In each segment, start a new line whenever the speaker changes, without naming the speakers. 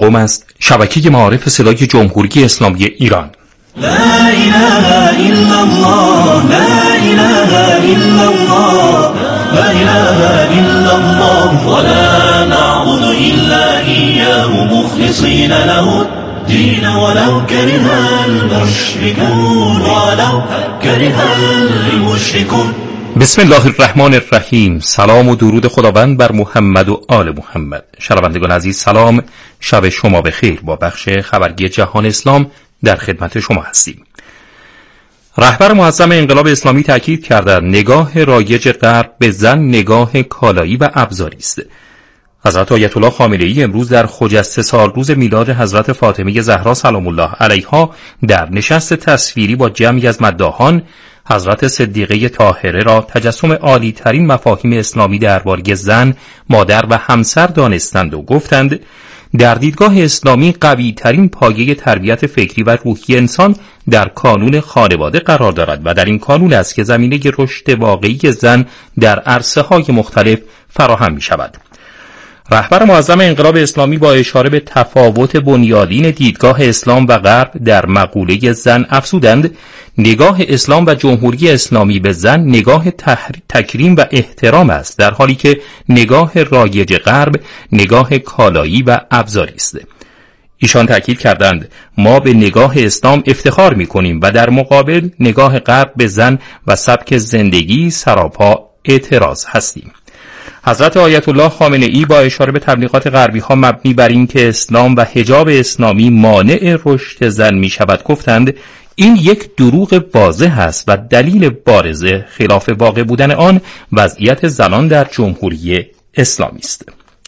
قم است شبکه معارف صدای جمهوری اسلامی ایران.
لا اله الا الله لا اله الا الله لا اله الا الله ولا نعبد الا اياه مخلصين له الدين ولو كره المشركون ولو كره المشركون.
بسم الله الرحمن الرحیم. سلام و درود خداوند بر محمد و آل محمد. شنوندگان عزیز سلام، شب شما بخیر. با بخش خبری جهان اسلام در خدمت شما هستیم. رهبر معظم انقلاب اسلامی تاکید کردند نگاه رایج غرب به زن نگاه کالایی و ابزاری است. حضرت آیت الله خامنه‌ای امروز در خجسته سالروز میلاد حضرت فاطمه زهرا سلام الله علیها در نشست تصویری با جمعی از مداحان حضرت صدیقه طاهره را تجسم عالی ترین مفاهیم اسلامی درباره زن، مادر و همسر دانستند و گفتند در دیدگاه اسلامی قوی ترین پایه تربیت فکری و روحی انسان در کانون خانواده قرار دارد و در این کانون است که زمینه رشد واقعی زن در عرصه‌های مختلف فراهم می شود. رهبر معظم انقلاب اسلامی با اشاره به تفاوت بنیادین دیدگاه اسلام و غرب در مقوله زن افزودند نگاه اسلام و جمهوری اسلامی به زن نگاه تکریم و احترام است، در حالی که نگاه رایج غرب نگاه کالایی و ابزاری است. ایشان تاکید کردند ما به نگاه اسلام افتخار می‌کنیم و در مقابل نگاه غرب به زن و سبک زندگی سراپا اعتراض هستیم. حضرت آیت الله خامنه‌ای با اشاره به تبلیغات غربی‌ها مبنی بر این که اسلام و حجاب اسلامی مانع رشد زن می‌شود گفتند این یک دروغ واضح است و دلیل بارز خلاف واقع بودن آن وضعیت زنان در جمهوری اسلامی است.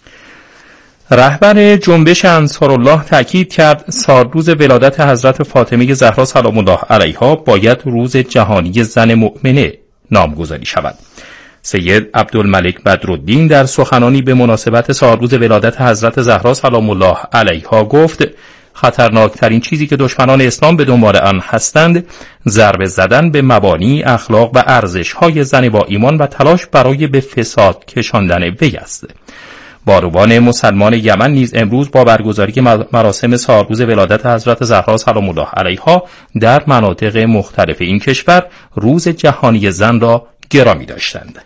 رهبر جنبش انصارالله تاکید کرد سالروز ولادت حضرت فاطمه زهرا سلام الله علیها باید روز جهانی زن مؤمنه نامگذاری شود. سید عبدالملک بدرالدین در سخنانی به مناسبت سالروز ولادت حضرت زهرا سلام الله علیها گفت خطرناکترین چیزی که دشمنان اسلام به دنبال آن هستند ضربه زدن به مبانی اخلاق و ارزش‌های زن با ایمان و تلاش برای به فساد کشاندن وی است. بانوان مسلمان یمن نیز امروز با برگزاری مراسم سالروز ولادت حضرت زهرا سلام الله علیها در مناطق مختلف این کشور روز جهانی زن را گرامی داشتند.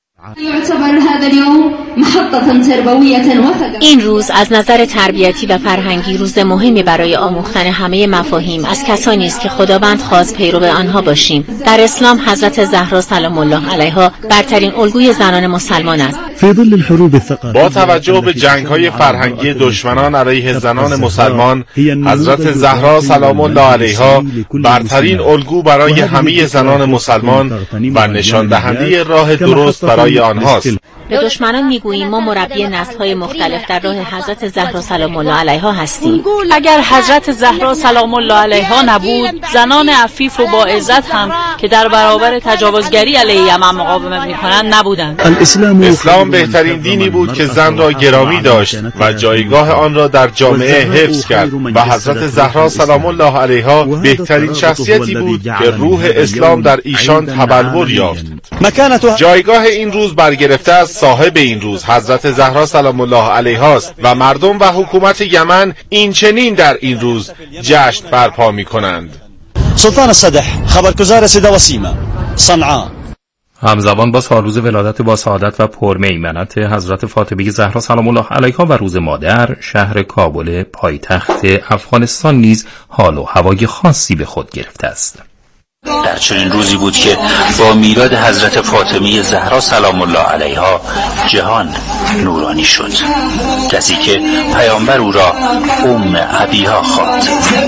این روز از نظر تربیتی و فرهنگی روز مهمی برای آموختن همه مفاهیم از کسانی است که خداوند خواست پیرو آنها باشیم. در اسلام حضرت زهرا سلام الله علیها برترین الگوی زنان مسلمان است.
با توجه به جنگ‌های فرهنگی دشمنان علیه زنان مسلمان، حضرت زهرا سلام الله علیها برترین الگو برای همه زنان مسلمان و نشان دهنده راه درست برای آنهاست.
به دشمنان میگوییم ما مربی نسل‌های مختلف در راه حضرت زهرا سلام الله علیها هستیم.
اگر حضرت زهرا سلام الله علیها نبود، زنان عفیف و با عزت هم که در برابر تجاوزگری علیه یمن مقاومت می‌کنند نبودند.
اسلام بهترین دینی بود که زن را گرامی داشت و جایگاه آن را در جامعه حفظ کرد و حضرت زهرا سلام الله علیها بهترین شخصیتی بود که روح اسلام در ایشان تبلور یافت. جایگاه این روز برگرفته از صاحب این روز حضرت زهرا سلام الله علیها است و مردم و حکومت یمن این چنین در این روز جشن برپا می‌کنند.
سلطان الصدح خبرگزار صدا وسیمه صنعاء.
همزمان با سالروز ولادت با سعادت و پرمیمنت حضرت فاطمه زهرا سلام الله علیها و روز مادر، شهر کابل پایتخت افغانستان نیز حال و هوای خاصی به خود گرفته است.
در چنین روزی بود که با میلاد حضرت فاطمه زهرا سلام الله علیها جهان نورانی شد، کسی که پیامبر او را ام ابیها خواند.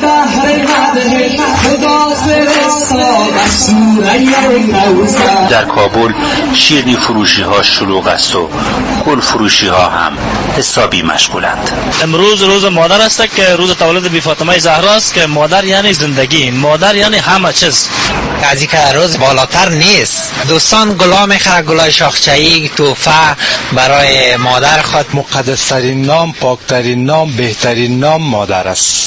در کابل شیرینی فروشی ها شلوغ است و گل فروشی ها هم حسابی مشغولند.
امروز روز مادر است که روز تولد بی فاطمه زهرا است که مادر یعنی زندگی، مادر یعنی همه چیز.
از اینکه روز بالاتر نیست. دوستان گلا میخره، گلای شاخچه‌ای، توفه برای مادر خود.
مقدس‌ترین نام، پاکترین نام، بهترین نام مادر است.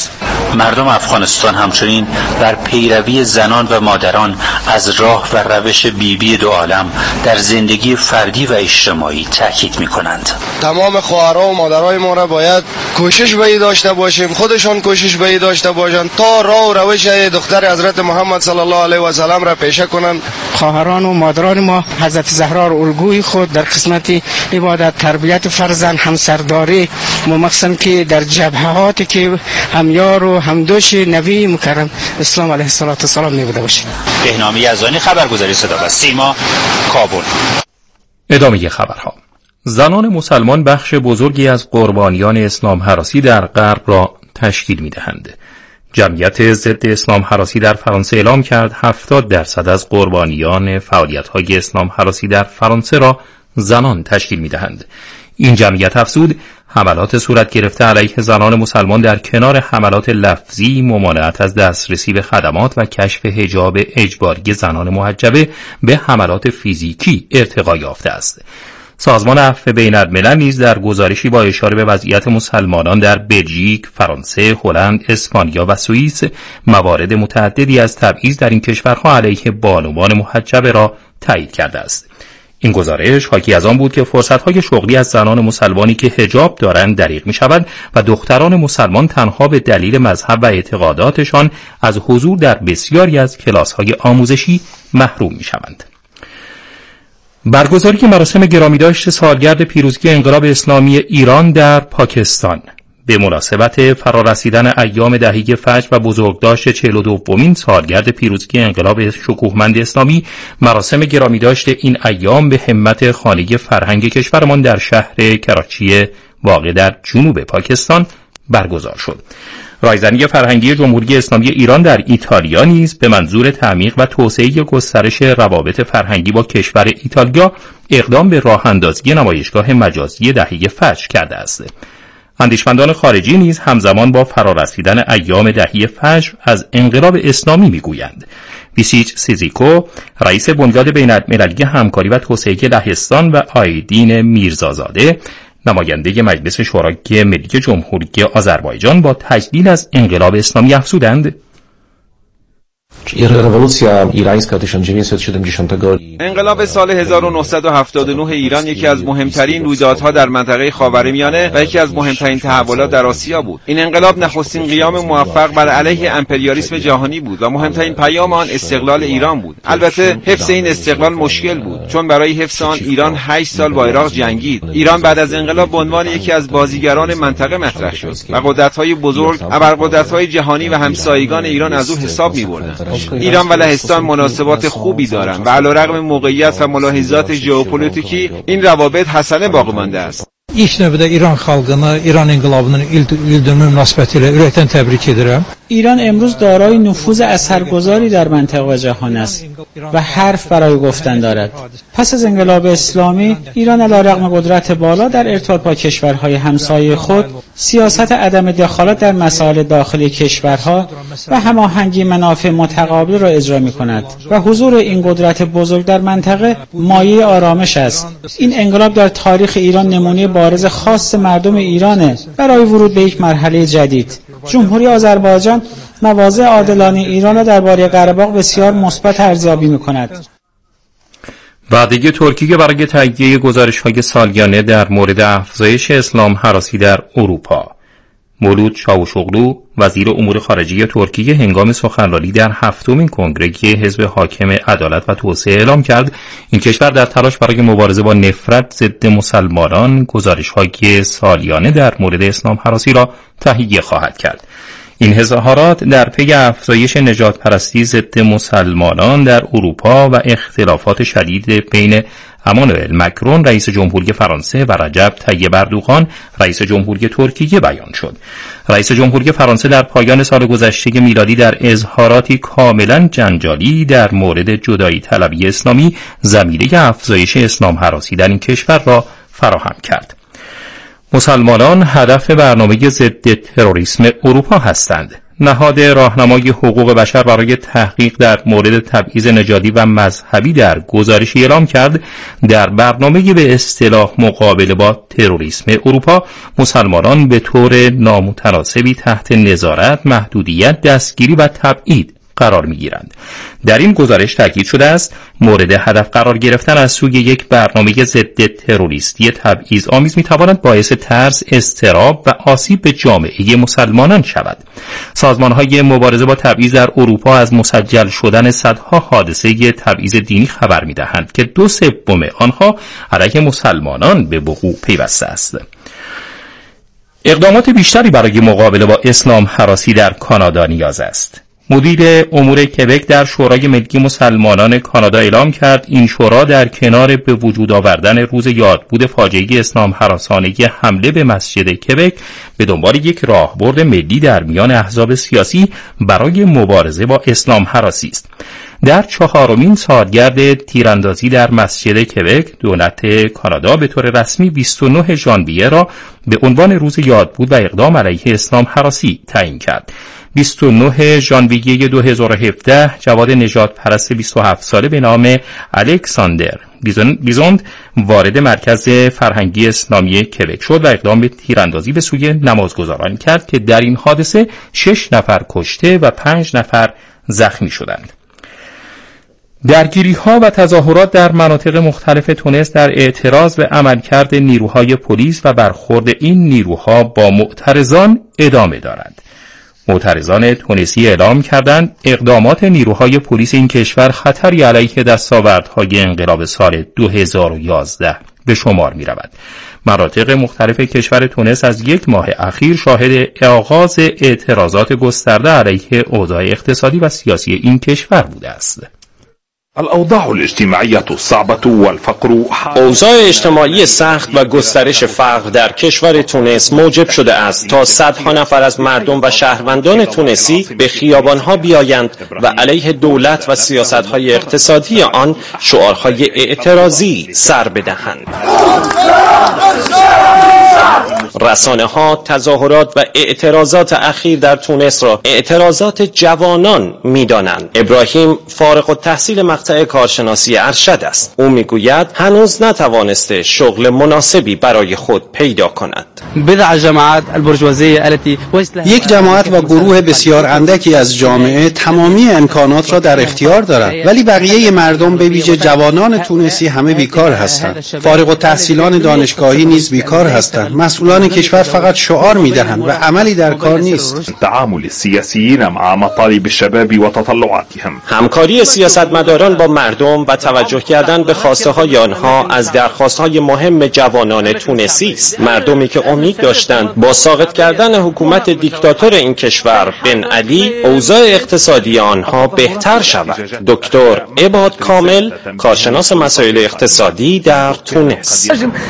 مردم افغانستان همچنین بر پیروی زنان و مادران از راه و روش بیبی دو عالم در زندگی فردی و اجتماعی تاکید می‌کنند.
تمام خواهرها و مادرای ما را باید کوشش به داشته باشیم، خودشان کوشش به داشته باشند تا راه و روش دختر حضرت محمد صلی الله علیه و سلم را پیشه کنند.
خواهران و مادران ما حضرت زهرا را الگوی خود در قسمت عبادت، تربیت فرزند، همسرداری مخصوصا که در جبهاتی که همیار و همدوش نبی مکرم اسلام علیه السلام می بوده باشه.
بهنام یزدانی، خبرگزاری صدا و سیما، کابل.
ادامه خبرها. زنان مسلمان بخش بزرگی از قربانیان اسلام هراسی در غرب را تشکیل می‌دهند. جمعیت ضد اسلام هراسی در فرانسه اعلام کرد 70% از قربانیان فعالیت‌های اسلام هراسی در فرانسه را زنان تشکیل می‌دهند. این جمعیت افزود حملات صورت گرفته علیه زنان مسلمان در کنار حملات لفظی، ممانعت از دسترسی به خدمات و کشف حجاب اجباری زنان محجبه به حملات فیزیکی ارتقا یافته است. سازمان عفو بین‌الملل نیز در گزارشی با اشاره به وضعیت مسلمانان در بلژیک، فرانسه، هلند، اسپانیا و سوئیس موارد متعددی از تبعیض در این کشورها علیه بانوان محجبه را تایید کرده است. این گزارش حاکی از آن بود که فرصت‌های شغلی از زنان مسلمانی که حجاب دارند دریغ می‌شود و دختران مسلمان تنها به دلیل مذهب و اعتقاداتشان از حضور در بسیاری از کلاس‌های آموزشی محروم می‌شوند. برگزاری مراسم گرامیداشت سالگرد پیروزی انقلاب اسلامی ایران در پاکستان به مناسبت فرارسیدن ایام دهه فجر و بزرگداشت 42مین سالگرد پیروزی انقلاب شکوهمند اسلامی، مراسم گرامیداشت این ایام به همت خانه فرهنگ کشورمان در شهر کراچی واقع در جنوب پاکستان برگزار شد. رایزنی فرهنگی جمهوری اسلامی ایران در ایتالیا نیز به منظور تعمیق و توسعه گسترش روابط فرهنگی با کشور ایتالیا اقدام به راه اندازی نمایشگاه مجازی دهه فجر کرده است. اندیشمندان خارجی نیز همزمان با فرارسیدن ایام دهه فجر از انقلاب اسلامی میگویند. بیسیچ سیزیکو، رئیس بنیاد بین‌المللی همکاری و توسعه لهستان، و آیدین میرزازاده، نماینده مجلس شورای ملی جمهوری آذربایجان، با تجلیل از انقلاب اسلامی افزودند:
انقلاب سال 1979 ایران یکی از مهمترین رویدادها در منطقه خاورمیانه و یکی از مهمترین تحولات در آسیا بود. این انقلاب نخستین قیام موفق بر علیه امپریالیسم جهانی بود و مهمترین پیام آن استقلال ایران بود. البته حفظ این استقلال مشکل بود، چون برای حفظ آن ایران 8 سال با عراق جنگید. ایران بعد از انقلاب به عنوان یکی از بازیگران منطقه مطرح شد و قدرت‌های بزرگ، ابرقدرت‌های جهانی و همسایگان ایران از او حساب می‌بردند. ایران و لهستان مناسبات خوبی دارند و علیرغم موقعیت و ملاحظات ژئوپلیتیکی این روابط حسنه باقی مانده است.
İlk növbədə İran xalqını İran inqilabının ildönümü münasibətilə ürəkdən təbrik edirəm.
ایران امروز دارای نفوذ اثرگذاری در منطقه و جهان است و حرف برای گفتن دارد. پس از انقلاب اسلامی، ایران علیرغم قدرت بالا در ارتباط با کشورهای همسایه خود، سیاست عدم دخالت در مسائل داخلی کشورها و هماهنگی منافع متقابل را اجرا می‌کند و حضور این قدرت بزرگ در منطقه مایه آرامش است. این انقلاب در تاریخ ایران نمونه بارز خاص مردم ایرانه برای ورود به یک مرحله جدید. جمهوری آذربایجان مواضع عادلانه ایران را درباره قره‌باغ بسیار مثبت ارزیابی می‌کند.
وعده ترکیه برای تایید گزارش‌های سالیانه در مورد افزایش اسلام هراسی در اروپا. مولود چاوشوغلو، وزیر امور خارجه ترکیه، هنگام سخنرانی در 7مین کنگره حزب حاکم عدالت و توسعه اعلام کرد این کشور در تلاش برای مبارزه با نفرت ضد مسلمانان گزارش‌های سالیانه در مورد اسلام هراسی را تهیه خواهد کرد. این اظهارات در پی افزایش نژاد پرستی ضد مسلمانان در اروپا و اختلافات شدید بین امانوئل مکرون رئیس جمهوری فرانسه و رجب طیب اردوغان رئیس جمهوری ترکیه بیان شد. رئیس جمهوری فرانسه در پایان سال گذشته میلادی در اظهاراتی کاملا جنجالی در مورد جدایی طلبی اسلامی ضمیره افزایش اسلام هراسی در این کشور را فراهم کرد. مسلمانان هدف برنامه ضد تروریسم اروپا هستند. نهاد راهنمای حقوق بشر برای تحقیق در مورد تبعیض نژادی و مذهبی در گزارشی اعلام کرد در برنامه به اصطلاح مقابله با تروریسم اروپا مسلمانان به طور نامتناسبی تحت نظارت، محدودیت، دستگیری و تبعید قرار می‌گیرند. در این گزارش تاکید شده است مورد هدف قرار گرفتن از سوی یک برنامه ضد تروریستی تبعیض‌آمیز می‌تواند باعث ترس، اضطراب و آسیب به جامعه مسلمانان شود. سازمان‌های مبارزه با تبعیض در اروپا از مسجل شدن صدها حادثه تبعیض دینی خبر می‌دهند که 2/3 آنها علیه مسلمانان به وقوع پیوسته است. اقدامات بیشتری برای مقابله با اسلام هراسی در کانادا نیاز است. مدیر امور کبک در شورای ملی مسلمانان کانادا اعلام کرد این شورا در کنار به وجود آوردن روز یادبود فاجعه اسلام هراسانه حمله به مسجد کبک به دنبال یک راهبرد ملی در میان احزاب سیاسی برای مبارزه با اسلام هراسی است. در 4مین سالگرد تیراندازی در مسجد کبک، دولت کانادا به طور رسمی 29 ژانویه را به عنوان روز یادبود و اقدام علیه اسلام هراسی تعیین کرد. 29 ژانویه 2017 جواد نژاد پرست 27 ساله به نام الکساندر بیزوند وارد مرکز فرهنگی اسلامی کبک شد و اقدام به تیراندازی به سوی نمازگزاران کرد که در این حادثه 6 نفر کشته و 5 نفر زخمی شدند. درگیری‌ها و تظاهرات در مناطق مختلف تونس در اعتراض به عملکرد نیروهای پلیس و برخورد این نیروها با معترضان ادامه دارد. معترضان تونسی اعلام کردند اقدامات نیروهای پلیس این کشور خطری علیه دستاوردهای انقلاب سال 2011 به شمار می رود. مناطق مختلف کشور تونس از یک ماه اخیر شاهد آغاز اعتراضات گسترده علیه اوضاع اقتصادی و سیاسی این کشور بوده است.
اوضاع اجتماعی سخت و گسترش فقر در کشور تونس موجب شده است تا صدها نفر از مردم و شهروندان تونسی به خیابانها بیایند و علیه دولت و سیاست‌های اقتصادی آن شعارهای اعتراضی سر بدهند. رسانه‌ها تظاهرات و اعتراضات اخیر در تونس را اعتراضات جوانان می‌دانند. ابراهیم فارغ التحصیل مقطع کارشناسی ارشد است. او میگوید هنوز نتوانسته شغل مناسبی برای خود پیدا کند.
یک جماعت و گروه بسیار اندکی از جامعه تمامی امکانات را در اختیار دارند، ولی بقیه مردم به ویژه جوانان تونسی همه بیکار هستند. فارغ التحصیلان دانشگاهی نیز بیکار هستند. مسئولان کشور فقط شعار میدهند و عملی در کار نیست.
تعامل السیاسیین مع مطالب الشباب و تطلعاتهم.
همکاری سیاستمداران با مردم و توجه کردن به خواسته های آنها از درخواست های مهم جوانان تونسی است. مردمی که امید داشتند با ساقط کردن حکومت دیکتاتور این کشور بن علی اوضاع اقتصادی آنها بهتر شود. دکتر عباد کامل، کارشناس مسائل اقتصادی در تونس.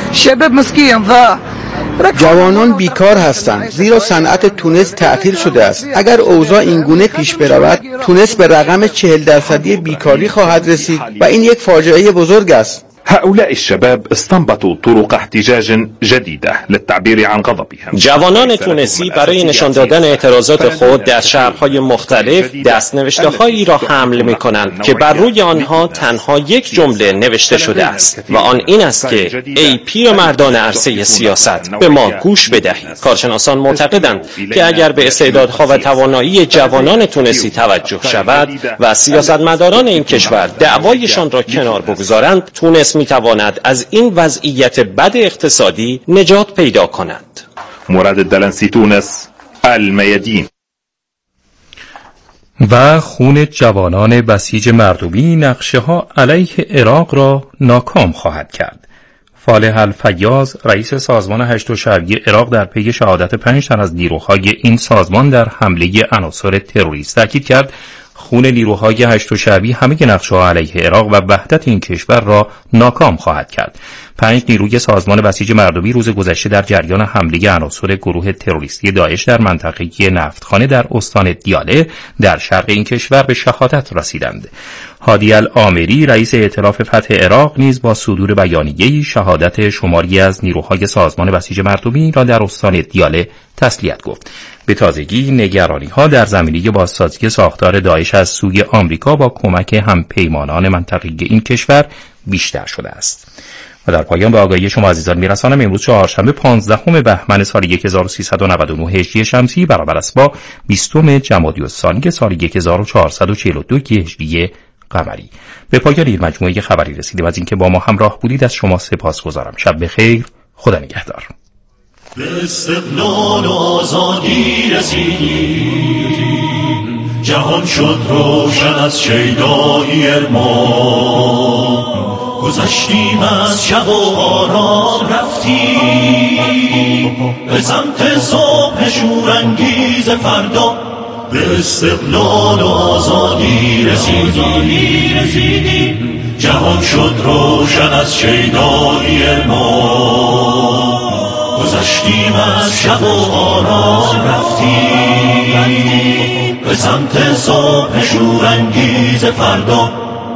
جوانان بیکار هستند زیرا صنعت تونس تعطیل شده است. اگر اوضاع اینگونه پیش برود تونس به رقم 40% بیکاری خواهد رسید و این یک فاجعه بزرگ است.
هؤلاء الشباب استنبطوا طرق احتجاج جديدة للتعبير عن غضبهم.
جوانان تونسی برای نشان دادن اعتراضات خود در شهرهای مختلف دستنوشته‌هایی را حمل می‌کنند که بر روی آنها تنها یک جمله نوشته شده است و آن این است که ای پیرمردان عرصه سیاست به ما گوش بدهید. کارشناسان معتقدند که اگر به استعدادها و توانایی جوانان تونسی توجه شود و سیاستمداران این کشور دعوایشان را کنار بگذارند، تونس میتواند از این وضعیت بد اقتصادی نجات پیدا کند.
مراد الدلنسی، تونس، المیادین.
و خون جوانان بسیج مردمی نقشه ها علیه عراق را ناکام خواهد کرد. فالح الفیاض رئیس سازمان هشت شعبی عراق در پی شهادت 5 تن از نیروهای این سازمان در حمله عناصر تروریست تاکید کرد خون نیروهای هشت شعبی همه نقشه‌ها علیه عراق و وحدت این کشور را ناکام خواهد کرد. 5 نیروی سازمان بسیج مردمی روز گذشته در جریان حمله عناصر گروه تروریستی داعش در منطقه نفتخانه در استان دیاله در شرق این کشور به شهادت رسیدند. هادی العامری رئیس ائتلاف فتح عراق نیز با صدور بیانیه‌ای شهادت شماری از نیروهای سازمان بسیج مردمی را در استان دیاله تسلیت گفت. به تازگی نگرانی‌ها در زمینه بازسازی ساختار داعش از سوی آمریکا با کمک همپیمانان منطقه‌ای این کشور بیشتر شده است. و در پایان به آگاهی شما عزیزان میرسانم امروز چهارشنبه 15 بهمن سال 1399 هجری شمسی برابر است با 20 جمادی الثانی سال 1442 هجری قمری. به پایان این مجموعه خبری رسیدیم. از اینکه با ما همراه بودید از شما سپاسگزارم. شب بخیر. خدا نگهدار.
به استقلال و آزادی رسیدیم، جهان شد روشن از شیدایی ارمان، گذشتیم از شب و آرام رفتیم به سمت صبح شورانگیز فردا. به استقلال و آزادی رسیدیم، جهان شد روشن از شیدایی ارمان، گذشتیم از شب و آرام رفتیم به سمت صبح شورانگیز فردا.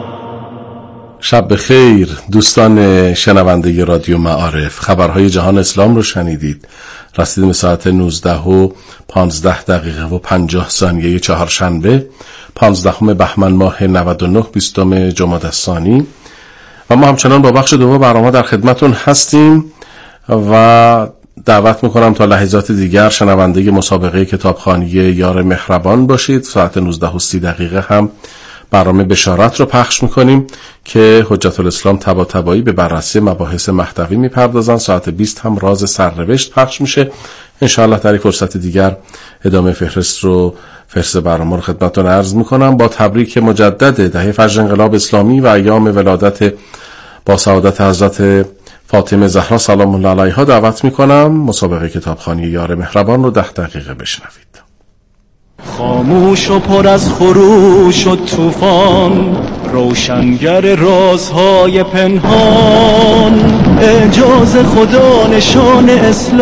شب بخیر دوستان شنونده رادیو معارف، خبرهای جهان اسلام رو شنیدید. رسیدیم ساعت 19:15 و 50 ثانیه چهارشنبه 15 بهمن ماه 99 20 جمادی الثانی و ما همچنان با بخش دوم برنامه در خدمتون هستیم و دعوت میکنم تا لحظات دیگر شنونده مسابقه کتابخوانی یار مهربان باشید. ساعت 19:30 هم برنامه بشارت رو پخش میکنیم که حجت الاسلام طباطبایی به بررسی مباحث محتوی میپردازن. ساعت 20 هم راز سرنوشت پخش میشه. انشاءالله در یک فرصت دیگر ادامه فهرست برنامه رو خدمتتون عرض میکنم. با تبریک مجدد دهه فجر انقلاب اسلامی و ایام ولادت با سعادت حضرت فاطمه زهرا سلام الله علیها دعوت میکنم مسابقه کتابخوانی یار مهربان رو 10 دقیقه بشنوید.
خاموش و پر از خروش و طوفان، روشنگر رازهای پنهان، اعجاز خدا نشان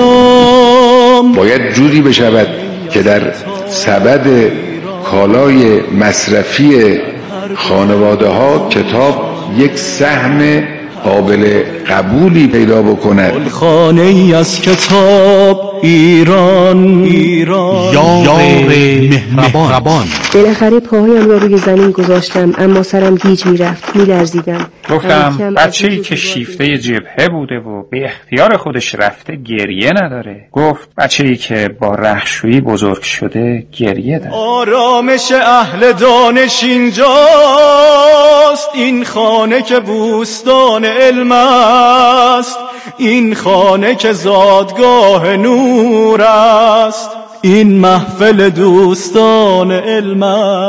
اسلام.
باید جوری بشود که در سبد کالای مصرفی خانواده ها کتاب یک سهم قابل قبولی پیدا بکند.
خانه ای از کتاب ایران یار مهربان.
بالاخره پاهایم را روی زمین گذاشتم، اما سرم گیج میرفت، میلرزیدم.
گفتم بچه‌ای که شیفته جبهه بوده و به اختیار خودش رفته گریه نداره. گفت بچه‌ای که با رختشویی بزرگ شده گریه داره.
آرامش اهل دانش اینجاست، این خانه که بوستان علم است، این خانه که زادگاه نور است، این محفل دوستان علم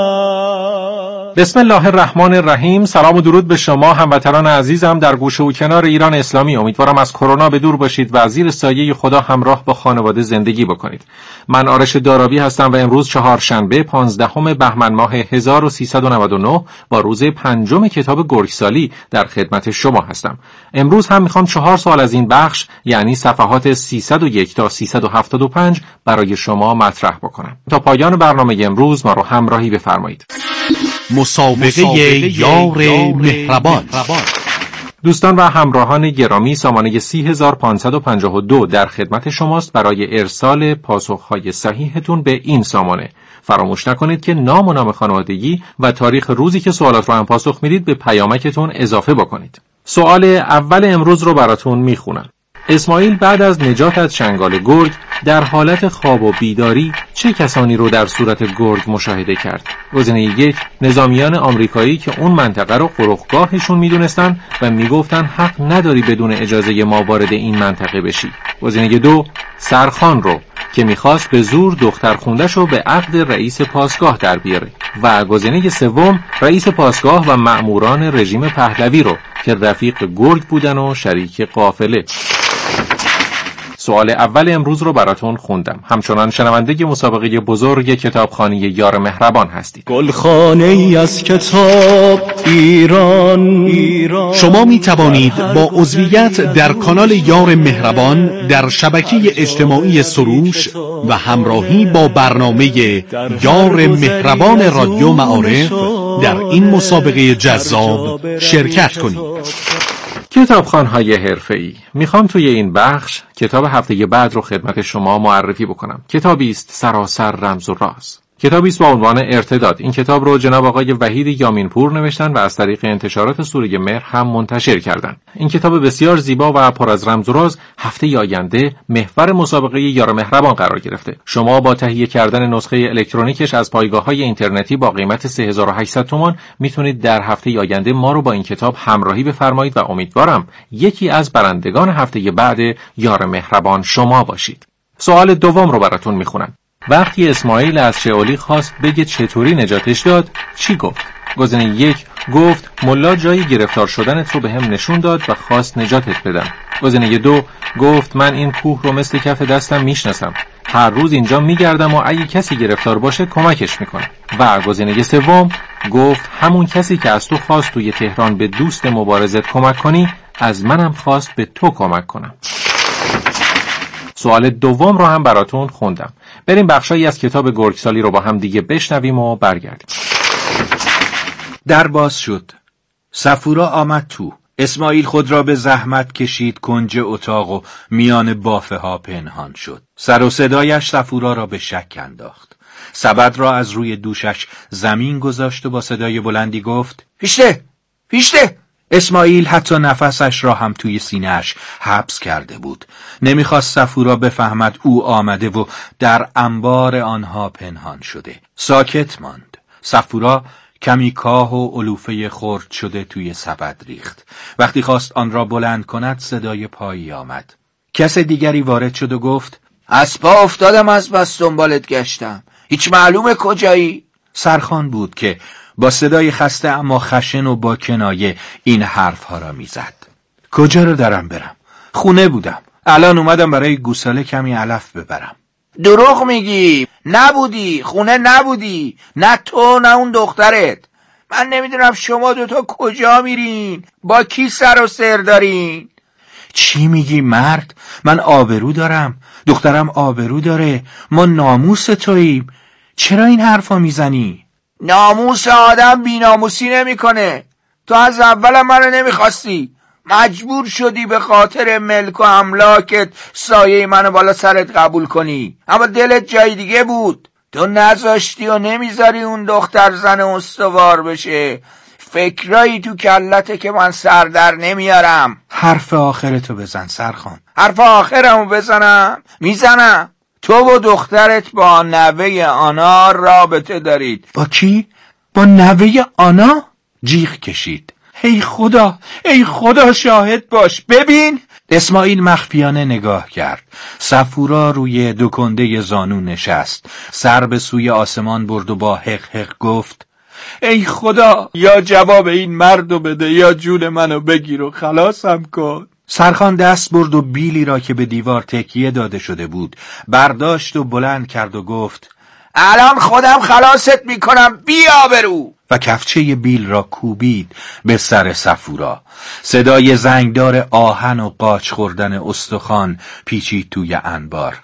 است.
بسم الله الرحمن الرحیم. سلام و درود به شما هموطنان عزیزم در گوشه و کنار ایران اسلامی. امیدوارم از کرونا به دور باشید و زیر سایه خدا همراه با خانواده زندگی بکنید. من آرش دارابی هستم و امروز چهارشنبه 15 بهمن ماه 1399 با روز 5 کتاب گرگسالی در خدمت شما هستم. امروز هم میخوام 4 سوال از این بخش یعنی صفحات 301 تا 375 برای شما مطرح بکنم. تا پایان برنامه امروز ما رو همراهی بفرمایید.
مسابقه یار مهربان.
دوستان و همراهان گرامی، سامانه 30552 در خدمت شماست برای ارسال پاسخهای صحیحتون به این سامانه. فراموش نکنید که نام و نام خانوادگی و تاریخ روزی که سوالات رو هم پاسخ میدید به پیامکتون اضافه بکنید. سوال اول امروز رو براتون میخونم. اسماعیل بعد از نجات از چنگال گرگ در حالت خواب و بیداری چه کسانی رو در صورت گرگ مشاهده کرد؟ گزینه 1 نظامیان آمریکایی که اون منطقه رو قرقگاهشون میدونستن و میگفتن حق نداری بدون اجازه ما وارد این منطقه بشی. گزینه 2 سرخان رو که میخواست به زور دختر خوندش رو به عقد رئیس پاسگاه در بیاره. و گزینه 3 رئیس پاسگاه و مأموران رژیم پهلوی رو که رفیق گرگ بودن و شریک قافله. سوال اول امروز رو براتون خوندم. همچنان شنونده مسابقه بزرگ کتابخانه یار مهربان هستید.
گلخانه ای از کتاب ایران.
شما می توانید با عضویت در کانال یار مهربان در شبکه اجتماعی سروش و همراهی با برنامه یار مهربان رادیو معارف در این مسابقه جذاب شرکت کنید.
کتابخوان‌های حرفه‌ای، میخوام توی این بخش کتاب هفته بعد رو خدمت شما معرفی بکنم. کتابی است سراسر رمز و راز. کتابی است با عنوان ارتداد. این کتاب رو جناب آقای وحید یامینپور نوشتن و از طریق انتشارات سوره مهر هم منتشر کردن. این کتاب بسیار زیبا و پر از رمز و راز هفته آینده محور مسابقه یار مهربان قرار گرفته. شما با تهیه کردن نسخه الکترونیکش از پایگاه‌های اینترنتی با قیمت 3800 تومان میتونید در هفته آینده ما رو با این کتاب همراهی بفرمایید و امیدوارم یکی از برندگان هفته بعد یار مهربان شما باشید. سوال دوم رو براتون میخونم. وقتی اسماعیل از شئولی خواست بگه چطوری نجاتش داد، چی گفت؟ گزینه 1 گفت ملا جای گرفتار شدنت رو به هم نشون داد و خواست نجاتت بدم. گزینه 2 گفت من این کوه رو مثل کف دستم میشناسم، هر روز اینجا میگردم و اگه کسی گرفتار باشه کمکش میکنم. و گزینه 3 گفت همون کسی که از تو خواست توی تهران به دوست مبارزت کمک کنی، از منم خواست به تو کمک کنم. سوال دوم رو هم براتون خوندم. بریم بخشایی از کتاب گرگسالی رو با هم دیگه بشنویم و برگردیم.
در باز شد. صفورا آمد تو. اسماعیل خود را به زحمت کشید کنج اتاق و میان بافه ها پنهان شد. سر و صدایش صفورا را به شک انداخت. سبد را از روی دوشش زمین گذاشت و با صدای بلندی گفت پیشته! پیشته! اسماعیل حتی نفسش را هم توی سینه‌اش حبس کرده بود. نمیخواست صفورا بفهمد او آمده و در انبار آنها پنهان شده. ساکت ماند. صفورا کمی کاه و علوفه خرد شده توی سبد ریخت. وقتی خواست آن را بلند کند صدای پایی آمد. کس دیگری وارد شد و گفت از پا افتادم، از بس دنبالت گشتم، هیچ معلومه کجایی؟ سرخان بود که با صدای خسته اما خشن و با کنایه این حرفها را میزد. کجا رو دارم برم؟ خونه بودم. الان اومدم برای گوساله کمی علف ببرم. دروغ میگی، نبودی، خونه نبودی، نه تو نه اون دخترت. من نمیدونم شما دوتا کجا میرین، با کی سر و سر دارین. چی میگی مرد؟ من آبرو دارم، دخترم آبرو داره، ما ناموس توییم. چرا این حرفا میزنی؟ ناموس آدم بی ناموسی نمی کنه. تو از اول منو نمیخواستی، مجبور شدی به خاطر ملک و املاکت سایه منو بالا سرت قبول کنی، اما دلت جای دیگه بود. تو نذاشتی و نمیذاری اون دختر زن استوار بشه. فکرایی تو کلته که من سر در نمیارم. حرف آخرتو بزن سرخان. حرف آخرمو بزنم؟ میزنم. تو و دخترت با نوه آنا رابطه دارید. با کی؟ با نوه آنا؟ جیغ کشید. ای خدا، ای خدا شاهد باش. ببین. اسماعیل مخفیانه نگاه کرد. صفورا روی دو کنده زانو نشست، سر به سوی آسمان برد و با حق حق گفت ای خدا، یا جواب این مردو بده یا جون منو بگیر و خلاصم کن. سرخان دست برد و بیلی را که به دیوار تکیه داده شده بود برداشت و بلند کرد و گفت الان خودم خلاصت میکنم، بیا برو. و کفچه بیل را کوبید به سر صفورا. صدای زنگدار آهن و قاچ خوردن استخوان پیچید توی انبار.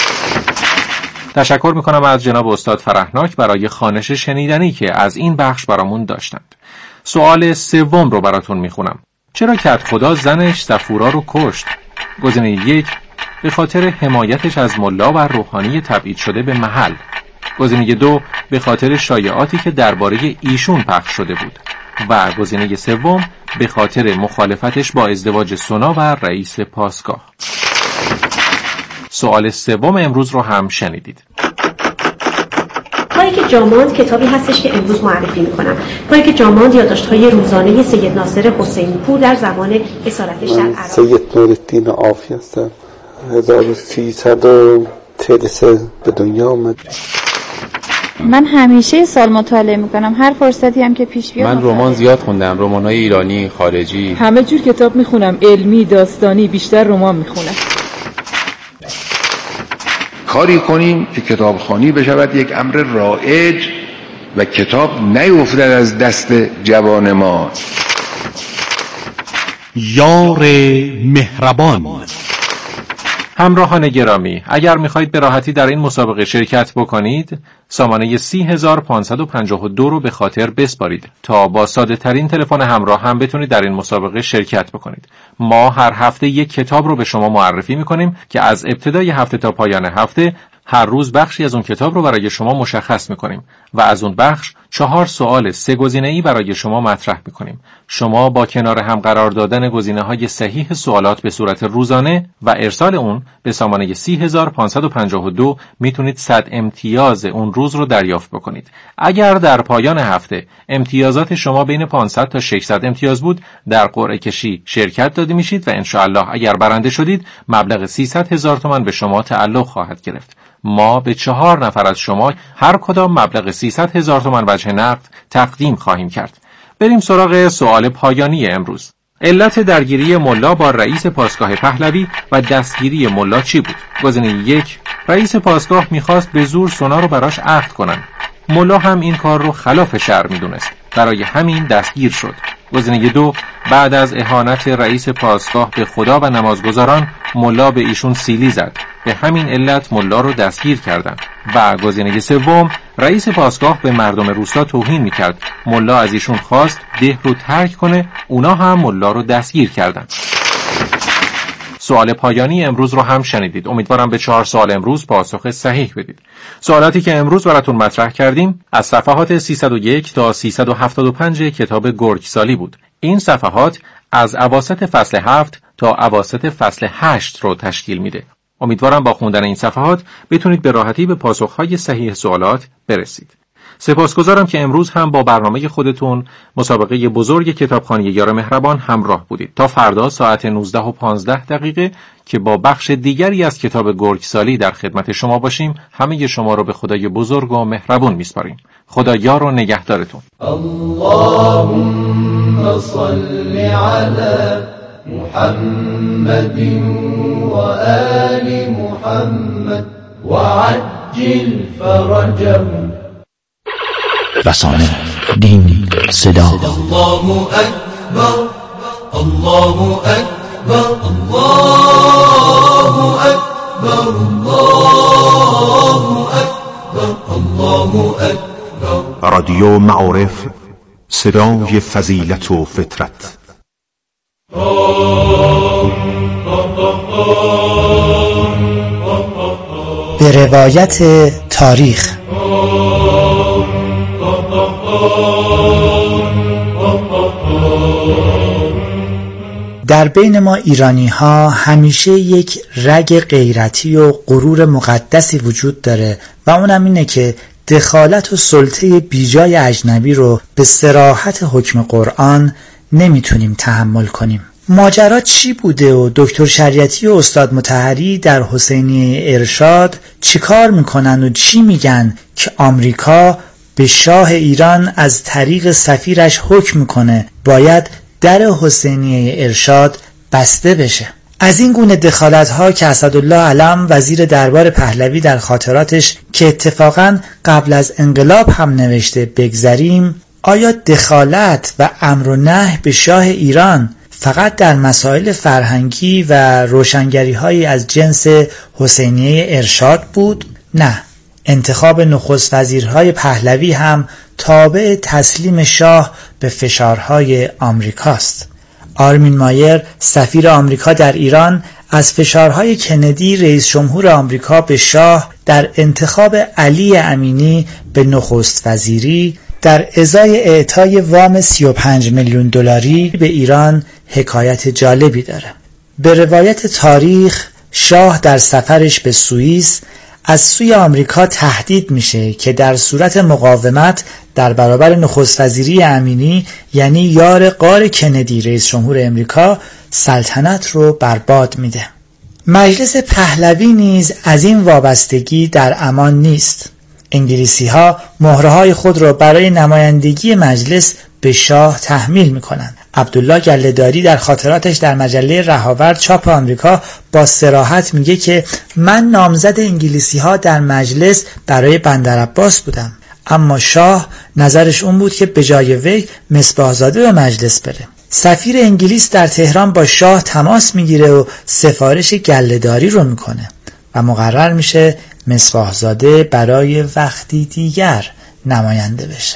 تشکر میکنم از جناب استاد فرهناک برای خوانش شنیدنی که از این بخش برامون داشتند. سوال سوم رو براتون میخونم. چرا کت خدا زنش صفورا رو کشت؟ گزینه 1 به خاطر حمایتش از ملا و روحانی تبعید شده به محل. گزینه 2 به خاطر شایعاتی که درباره ایشون پخش شده بود. و گزینه 3 به خاطر مخالفتش با ازدواج سونا و رئیس پاسگاه. سوال سوم امروز رو هم شنیدید.
تاریک جاماند کتابی هستش که امروز معرفی میکنم. تاریک جاماند یادداشت‌های روزانه سید ناصر حسینی پور در زمان اسارتش در عراق.
سید نورالدین عافی هستم. 1333 به دنیا آمد.
من همیشه سال مطالعه میکنم، هر فرصتی هم که پیش بیاد.
من رمان زیاد خوندم، رمان‌های ایرانی، خارجی.
همه جور کتاب میخونم، علمی، داستانی، بیشتر رمان میخونم.
کاری کنیم که کتابخوانی بشود یک امر رایج و کتاب نیفتد از دست جوان ما.
یار مهربان.
همراهان گرامی، اگر میخواهید به راحتی در این مسابقه شرکت بکنید، سامانه 30552 رو به خاطر بسپارید تا با ساده ترین تلفن همراه هم بتونید در این مسابقه شرکت بکنید. ما هر هفته یک کتاب رو به شما معرفی میکنیم که از ابتدای هفته تا پایان هفته هر روز بخشی از اون کتاب رو برای شما مشخص میکنیم و از اون بخش 4 سوال 3 گزینه‌ای برای شما مطرح میکنیم. شما با کنار هم قرار دادن گزینه‌های صحیح سوالات به صورت روزانه و ارسال اون به سامانه 30552 میتونید 100 امتیاز اون روز رو دریافت بکنید. اگر در پایان هفته امتیازات شما بین 500 تا 600 امتیاز بود، در قرعه کشی شرکت داده میشید و انشاءالله اگر برنده شدید مبلغ 300,000 تومان به شما تعلق خواهد گرفت. ما به 4 نفر از شما هر کدام مبلغ 300,000 تومان وجه نقد تقدیم خواهیم کرد. بریم سراغ سوال پایانی امروز. علت درگیری ملا با رئیس پاسگاه پهلوی و دستگیری ملا چی بود؟ گزینه 1: رئیس پاسگاه میخواست به زور سونا رو براش عقد کنن. ملا هم این کار رو خلاف شرع میدونست، برای همین دستگیر شد. گزینه 2: بعد از اهانت رئیس پاسگاه به خدا و نمازگزاران، ملا به ایشون سیلی زد، به همین علت ملا رو دستگیر کردند. و گزینه 3: رئیس پاسگاه به مردم روستا توهین میکرد، ملا از ایشون خواست ده رو ترک کنه، اونا هم ملا رو دستگیر کردند. سوال پایانی امروز رو هم شنیدید. امیدوارم به 4 سوال امروز پاسخ صحیح بدید. سوالاتی که امروز براتون مطرح کردیم از صفحات 301 تا 375 کتاب گرگسالی بود. این صفحات از اواسط فصل 7 تا اواسط فصل 8 رو تشکیل میده. امیدوارم با خوندن این صفحات بتونید به راحتی به پاسخهای صحیح سوالات برسید. سپاسگزارم که امروز هم با برنامه خودتون مسابقه بزرگ کتابخوانی یار مهربان همراه بودید. تا فردا ساعت 19:15 که با بخش دیگری از کتاب گرگسالی در خدمت شما باشیم، همه شما رو به خدای بزرگ و مهربان میسپاریم. خدا یار و نگهدارتون.
اللهم صل علی محمد و آل محمد و عجل فرجهم.
رسانه، دین، صدا.
الله اکبر، الله اکبر، الله اکبر، الله اکبر، الله اکبر.
رادیو معارف، صدای فضیلت و فطرت.
به روایت تاریخ. در بین ما ایرانی ها همیشه یک رگ غیرتی و غرور مقدسی وجود داره و اونم اینه که دخالت و سلطه بیجای اجنبی رو به صراحت حکم قرآن نمیتونیم تحمل کنیم. ماجرا چی بوده و دکتر شریعتی و استاد مطهری در حسینیه ارشاد چیکار میکنن و چی میگن که آمریکا به شاه ایران از طریق سفیرش حکم میکنه باید در حسینیه ارشاد بسته بشه؟ از این گونه دخالت ها که اسدالله علم وزیر دربار پهلوی در خاطراتش که اتفاقاً قبل از انقلاب هم نوشته بگذریم، آیا دخالت و امر و نهی به شاه ایران فقط در مسائل فرهنگی و روشنگری های از جنس حسینیه ارشاد بود؟ نه، انتخاب نخست وزیرهای پهلوی هم تابع تسلیم شاه به فشارهای آمریکاست. آرمین مایر سفیر آمریکا در ایران از فشارهای کندی رئیس جمهور آمریکا به شاه در انتخاب علی امینی به نخست وزیری در ازای اعطای وام 35 میلیون دلاری به ایران حکایت جالبی داره. به روایت تاریخ شاه در سفرش به سوئیس از سوی آمریکا تهدید میشه که در صورت مقاومت در برابر نخست وزیری امینی یعنی یار غار کندی رئیس جمهور آمریکا سلطنت رو برباد میده. مجلس پهلوی نیز از این وابستگی در امان نیست. انگلیسی ها مهره‌های خود را برای نمایندگی مجلس به شاه تحمیل میکنند. عبدالله گله‌داری در خاطراتش در مجله رهاورد چاپ آمریکا با صراحت میگه که من نامزد انگلیسی‌ها در مجلس برای بندرعباس بودم، اما شاه نظرش اون بود که به جای وی مصباح‌زاده به مجلس بره. سفیر انگلیس در تهران با شاه تماس میگیره و سفارش گله‌داری رو میکنه و مقرر میشه مصباح‌زاده برای وقتی دیگر نماینده بشه.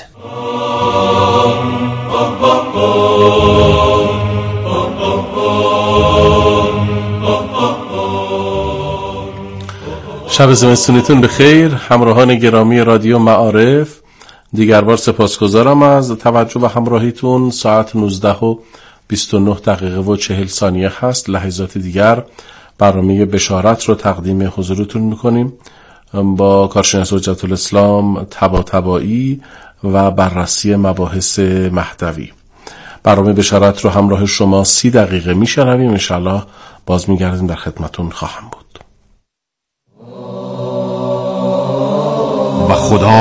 شب زمستونیتون بخیر همراهان گرامی رادیو معارف. دیگر بار سپاسگزارم از توجه و همراهیتون. ساعت 19:29 هست. لحظات دیگر برنامه بشارت رو تقدیم حضورتون میکنیم با کارشناس حجت الاسلام طباطبایی و بررسی مباحث مهدوی. برنامه بشارت رو همراه شما 30 دقیقه میشنویم. انشالله باز میگردیم در خدمتون خواهم بود.
و خدا